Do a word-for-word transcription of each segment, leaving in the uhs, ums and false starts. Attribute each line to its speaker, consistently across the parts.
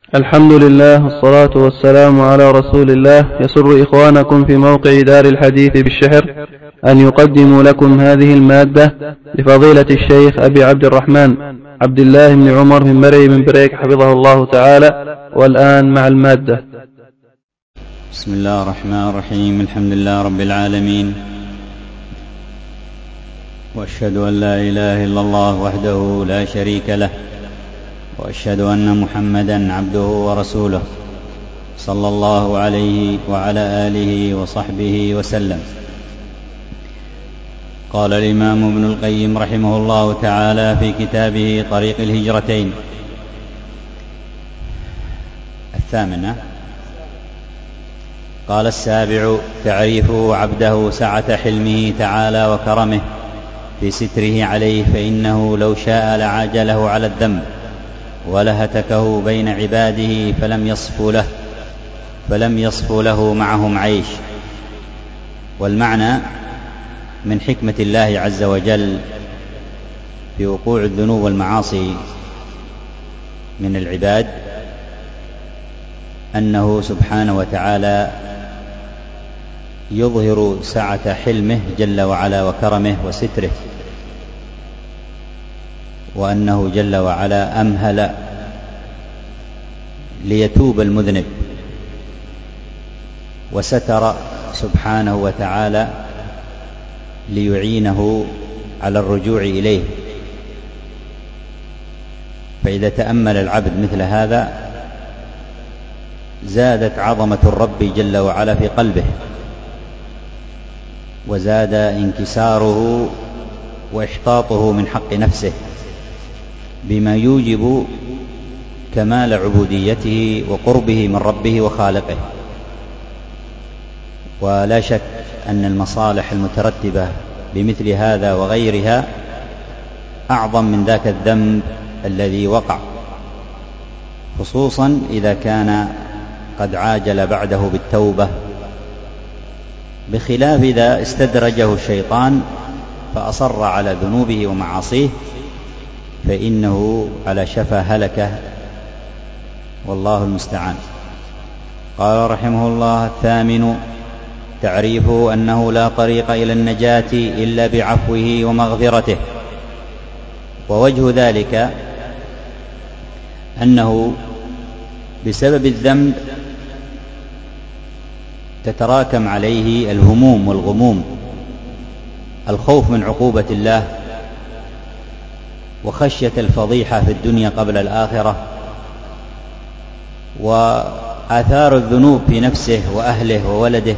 Speaker 1: الحمد لله والصلاة والسلام على رسول الله. يسر إخوانكم في موقع دار الحديث بالشحر أن يقدموا لكم هذه المادة لفضيلة الشيخ أبي عبد الرحمن عبد الله بن عمر من مري من بريك حفظه الله تعالى. والآن مع المادة.
Speaker 2: بسم الله الرحمن الرحيم. الحمد لله رب العالمين، وأشهد أن لا إله إلا الله وحده لا شريك له، وأشهد أن محمدا عبده ورسوله صلى الله عليه وعلى آله وصحبه وسلم. قال الإمام ابن القيم رحمه الله تعالى في كتابه طريق الهجرتين الثامنة، قال السابع: تعريفه عبده سعة حلمه تعالى وكرمه في ستره عليه، فإنه لو شاء لعاجله على الذنب ولهتكه بين عباده فلم يصفوا له فلم يصفوا له معهم عيش. والمعنى من حكمة الله عز وجل في وقوع الذنوب والمعاصي من العباد أنه سبحانه وتعالى يظهر سعة حلمه جل وعلا وكرمه وستره، وأنه جل وعلا أمهل ليتوب المذنب، وستر سبحانه وتعالى ليعينه على الرجوع إليه. فإذا تأمل العبد مثل هذا زادت عظمة الرب جل وعلا في قلبه، وزاد انكساره وإحطاطه من حق نفسه بما يوجب كمال عبوديته وقربه من ربه وخالقه. ولا شك أن المصالح المترتبة بمثل هذا وغيرها أعظم من ذاك الذنب الذي وقع، خصوصا إذا كان قد عاجل بعده بالتوبة، بخلاف إذا استدرجه الشيطان فأصر على ذنوبه ومعاصيه، فإنه على شفا هلكة، والله المستعان. قال رحمه الله: الثامن: تعريفه أنه لا طريق إلى النجاة إلا بعفوه ومغفرته. ووجه ذلك أنه بسبب الذنب تتراكم عليه الهموم والغموم، الخوف من عقوبة الله، وخشية الفضيحة في الدنيا قبل الآخرة، وآثار الذنوب في نفسه وأهله وولده،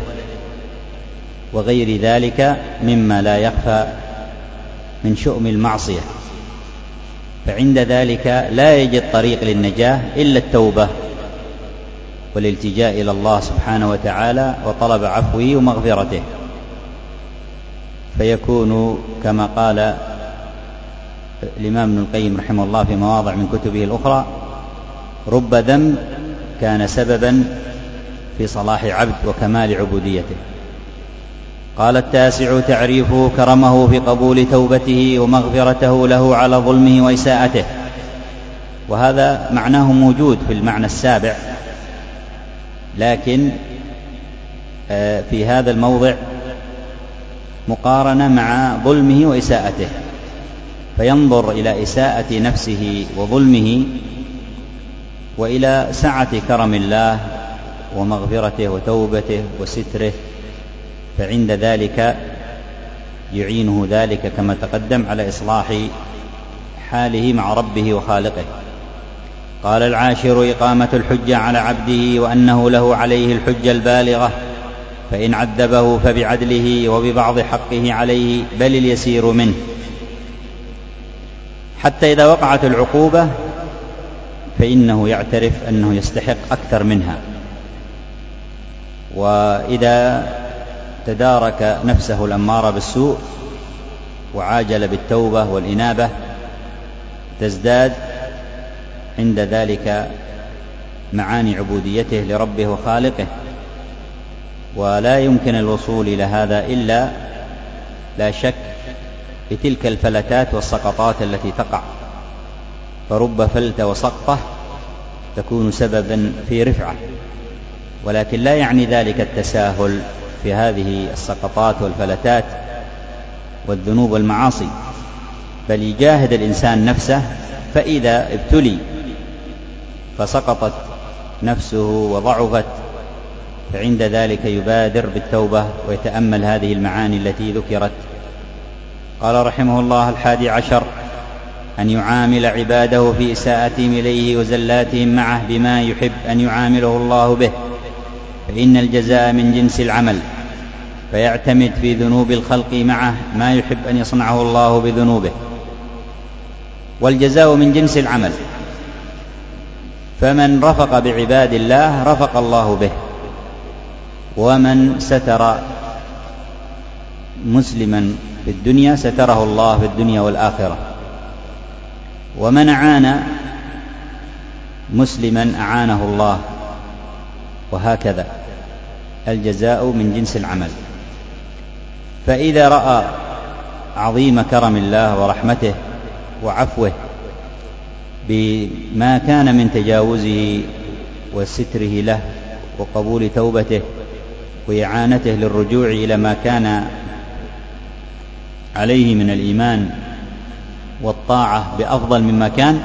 Speaker 2: وغير ذلك مما لا يخفى من شؤم المعصية. فعند ذلك لا يجد طريق للنجاة إلا التوبة والالتجاء إلى الله سبحانه وتعالى وطلب عفوه ومغفرته، فيكون كما قال الإمام ابن القيم رحمه الله في مواضع من كتبه الأخرى: رب ذنب كان سببا في صلاح عبد وكمال عبوديته. قال التاسع: تعريفه كرمه في قبول توبته ومغفرته له على ظلمه وإساءته. وهذا معناه موجود في المعنى السابع، لكن في هذا الموضع مقارنة مع ظلمه وإساءته، فينظر إلى إساءة نفسه وظلمه وإلى سعة كرم الله ومغفرته وتوبته وستره، فعند ذلك يعينه ذلك كما تقدم على إصلاح حاله مع ربه وخالقه. قال العاشر: إقامة الحجة على عبده، وأنه له عليه الحجة البالغة، فإن عذبه فبعدله وببعض حقه عليه، بل اليسير منه، حتى إذا وقعت العقوبة فإنه يعترف أنه يستحق أكثر منها. وإذا تدارك نفسه الأمارة بالسوء وعاجل بالتوبة والإنابة تزداد عند ذلك معاني عبوديته لربه وخالقه. ولا يمكن الوصول إلى هذا إلا لا شك بتلك الفلتات والسقطات التي تقع، فرب فلت وسقطة تكون سببا في رفعة، ولكن لا يعني ذلك التساهل في هذه السقطات والفلتات والذنوب والمعاصي، بل يجاهد الإنسان نفسه، فإذا ابتلي فسقطت نفسه وضعفت فعند ذلك يبادر بالتوبة ويتأمل هذه المعاني التي ذكرت. قال رحمه الله: الحادي عشر أن يعامل عباده في إساءتهم إليه وزلاتهم معه بما يحب أن يعامله الله به، فإن الجزاء من جنس العمل، فيعتمد في ذنوب الخلق معه ما يحب أن يصنعه الله بذنوبه. والجزاء من جنس العمل، فمن رفق بعباد الله رفق الله به، ومن ستر مسلما في الدنيا ستره الله في الدنيا والآخرة، ومن أعان مسلما أعانه الله، وهكذا الجزاء من جنس العمل. فإذا رأى عظيم كرم الله ورحمته وعفوه بما كان من تجاوزه وستره له وقبول توبته وإعانته للرجوع إلى ما كان عليه من الإيمان والطاعة بأفضل مما كان،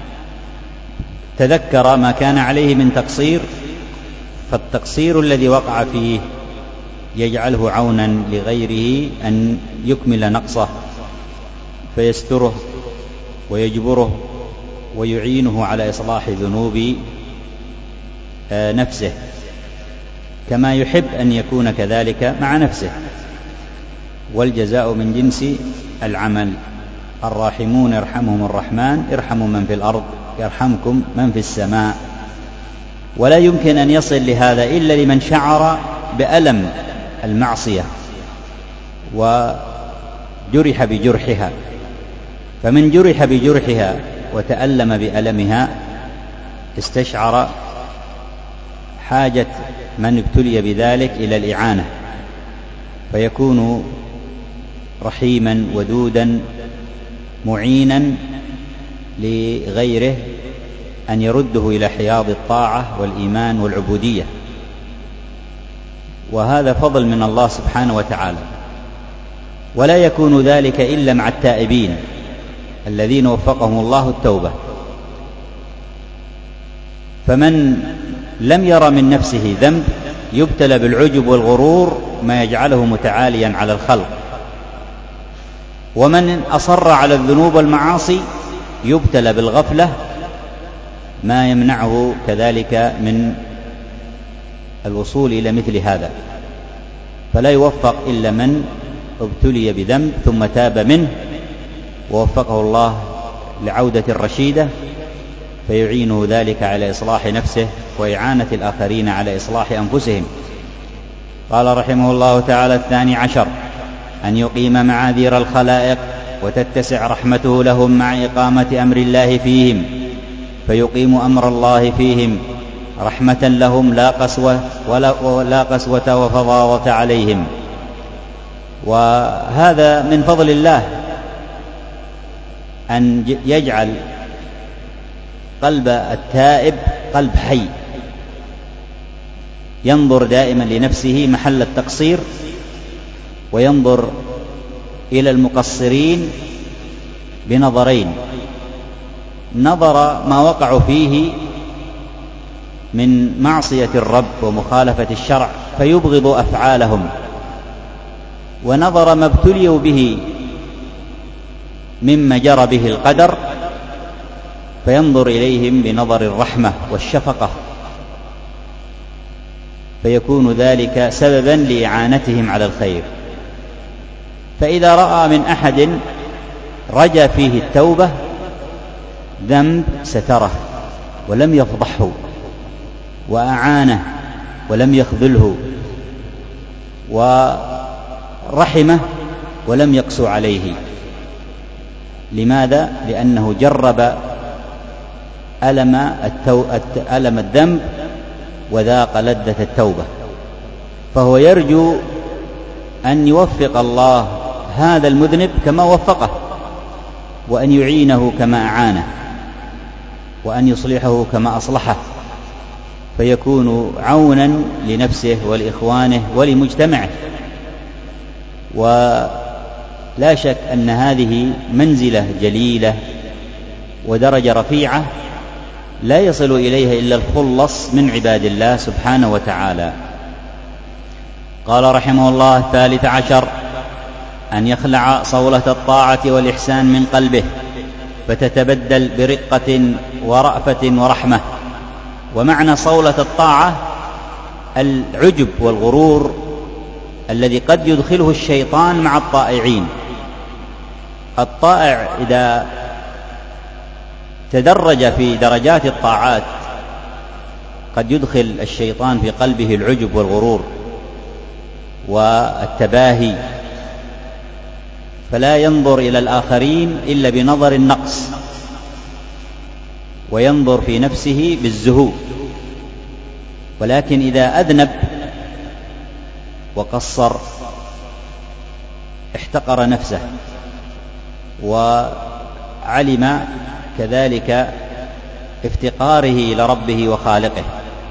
Speaker 2: تذكر ما كان عليه من تقصير، فالتقصير الذي وقع فيه يجعله عونا لغيره أن يكمل نقصه، فيستره ويجبره ويعينه على إصلاح ذنوب نفسه، كما يحب أن يكون كذلك مع نفسه. والجزاء من جنس العمل. الراحمون يرحمهم الرحمن ارحموا من في الأرض يرحمكم من في السماء. ولا يمكن أن يصل لهذا إلا لمن شعر بألم المعصية وجرح بجرحها، فمن جرح بجرحها وتألم بألمها استشعر حاجة من ابتلي بذلك إلى الإعانة، فيكون رحيما ودودا معينا لغيره أن يرده إلى حياض الطاعة والإيمان والعبودية. وهذا فضل من الله سبحانه وتعالى، ولا يكون ذلك إلا مع التائبين الذين وفقهم الله التوبة. فمن لم ير من نفسه ذنب يبتلى بالعجب والغرور ما يجعله متعاليا على الخلق، ومن أصر على الذنوب والمعاصي يبتلى بالغفلة ما يمنعه كذلك من الوصول إلى مثل هذا. فلا يوفق إلا من ابتلي بذنب ثم تاب منه ووفقه الله لعودة رشيدة، فيعينه ذلك على إصلاح نفسه وإعانة الآخرين على إصلاح أنفسهم. قال رحمه الله تعالى: الثاني عشر أن يقيم معاذير الخلائق وتتسع رحمته لهم مع إقامة أمر الله فيهم، فيقيم أمر الله فيهم رحمة لهم لا قسوة ولا, ولا قسوة وفظاظة عليهم. وهذا من فضل الله أن يجعل قلب التائب قلب حي، ينظر دائما لنفسه محل التقصير، وينظر إلى المقصرين بنظرين: نظر ما وقعوا فيه من معصية الرب ومخالفة الشرع فيبغض أفعالهم، ونظر ما ابتليوا به مما جرى به القدر فينظر إليهم بنظر الرحمة والشفقة، فيكون ذلك سببا لإعانتهم على الخير. فإذا رأى من أحد رجا فيه التوبة ذنب ستره ولم يفضحه، وأعانه ولم يخذله، ورحمه ولم يقسو عليه. لماذا؟ لأنه جرب ألم, التو... ألم الذنب وذاق لذة التوبة، فهو يرجو أن يوفق الله هذا المذنب كما وفقه، وأن يعينه كما أعانه. وأن يصلحه كما أصلحه، فيكون عونا لنفسه ولإخوانه ولمجتمعه. ولا شك أن هذه منزلة جليلة ودرجة رفيعة لا يصل إليها إلا الخلص من عباد الله سبحانه وتعالى. قال رحمه الله: الثالث عشر أن يخلع صولة الطاعة والإحسان من قلبه، فتتبدل برقة ورأفة ورحمة. ومعنى صولة الطاعة العجب والغرور الذي قد يدخله الشيطان مع الطائعين. الطائع إذا تدرج في درجات الطاعات قد يدخل الشيطان في قلبه العجب والغرور والتباهي، فلا ينظر إلى الآخرين إلا بنظر النقص، وينظر في نفسه بالزهو. ولكن إذا أذنب وقصر احتقر نفسه، وعلم كذلك افتقاره إلى ربه وخالقه،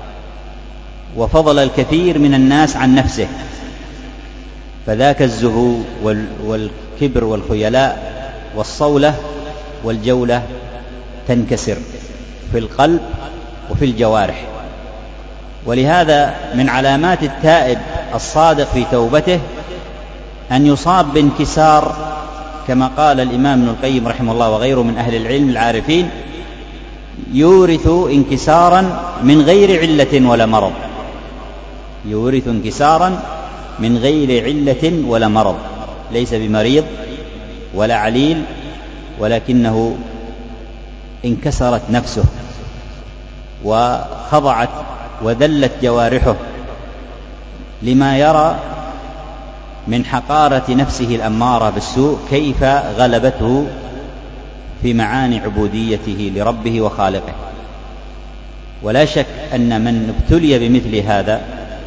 Speaker 2: وفضل الكثير من الناس عن نفسه، فذاك الزهو والكبر والخيلاء والصولة والجولة تنكسر في القلب وفي الجوارح. ولهذا من علامات التائب الصادق في توبته أن يصاب بانكسار، كما قال الإمام ابن القيم رحمه الله وغيره من أهل العلم العارفين: يورث انكسارا من غير علة ولا مرض. يورث انكسارا من غير علة ولا مرض، ليس بمريض ولا عليل، ولكنه انكسرت نفسه وخضعت وذلت جوارحه لما يرى من حقارة نفسه الأمارة بالسوء، كيف غلبته في معاني عبوديته لربه وخالقه. ولا شك أن من ابتلي بمثل هذا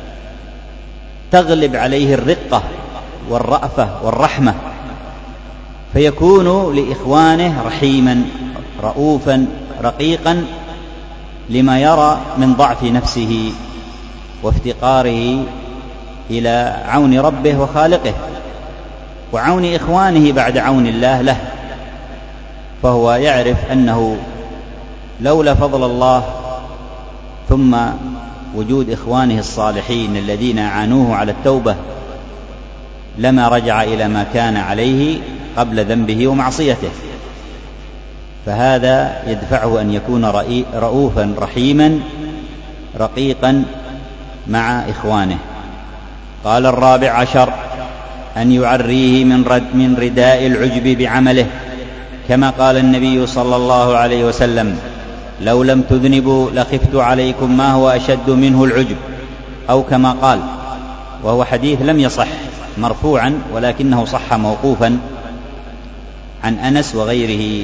Speaker 2: تغلب عليه الرقة والرأفة والرحمة، فيكون لإخوانه رحيما رؤوفا رقيقا لما يرى من ضعف نفسه وافتقاره إلى عون ربه وخالقه، وعون إخوانه بعد عون الله له. فهو يعرف أنه لولا فضل الله ثم وجود إخوانه الصالحين الذين أعانوه على التوبة لما رجع إلى ما كان عليه قبل ذنبه ومعصيته. فهذا يدفعه أن يكون رؤوفا رحيما رقيقا مع إخوانه. قال: الرابع عشر أن يعريه من, رد من رداء العجب بعمله، كما قال النبي صلى الله عليه وسلم: لو لم تذنبوا لخفت عليكم ما هو أشد منه العجب، أو كما قال. وهو حديث لم يصح مرفوعا، ولكنه صح موقوفا عن أنس وغيره.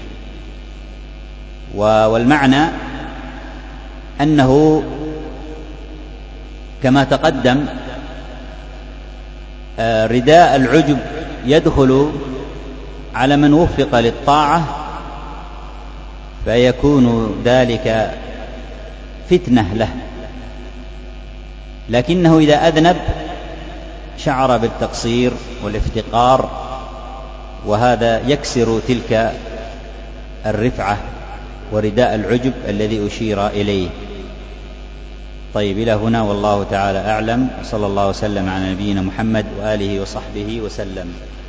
Speaker 2: والمعنى أنه كما تقدم رداء العجب يدخل على من وفق للطاعة، فيكون ذلك فتنة له، لكنه إذا أذنب شعر بالتقصير والافتقار، وهذا يكسر تلك الرفعة ورداء العجب الذي أشير إليه. طيب، إلى هنا والله تعالى أعلم، صلى الله وسلم على نبينا محمد وآله وصحبه وسلم.